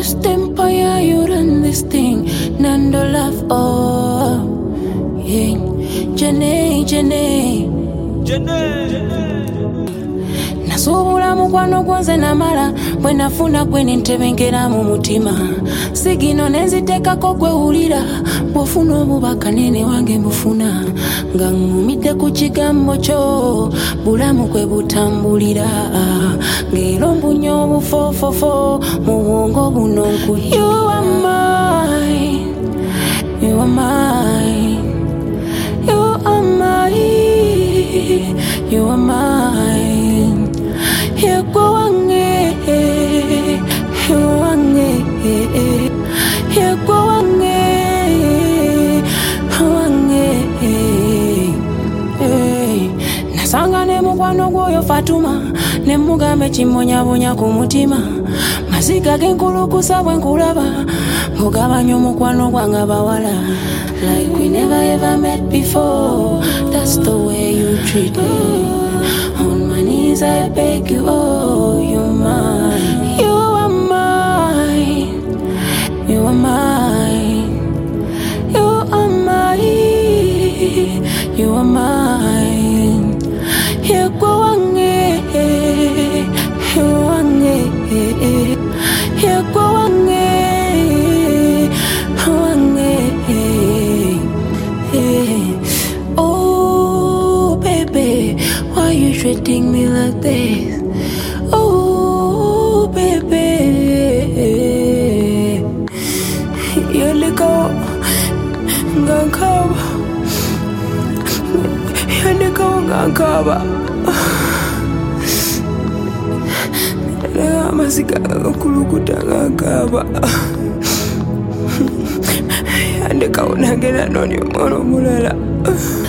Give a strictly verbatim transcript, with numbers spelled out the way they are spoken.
this empire, you run this thing. Nando love, oh, yeah. Jene, Jene, Jene. Nasubula mukwano gwanze namala bwe nafuna gwe nintebengera mu mutima sigino nenzitekako gwe wulira bw'ofuna obubaka nene wange mbufuna nga ngumidde ku kigambo kyo bulamu kwe butambulira ng'era mbunya obufoofofo mu bwongo buno nkuli. You are mine, you are mine, you are mine, you are mine. You go on, you on, you go on, Nasanga ne mukwano gwoyo Fatuma ne mugambe kimonyabonya ku mutima mazika genkulukusa bwe nkulaba mugabanya omukwano gwange abawala like we never ever met before. That's the way you treat me. On my knees I beg you, oh, you're mine. You are mine, you are mine, you are mine, you are mine. You go on, you on, you go on, oh, baby, why you treating me like this? Oh, baby, you liko ngankaba, you liko ngankaba. Lega masika kulukuta ngankaba. Yandika unagena noni moro mulala.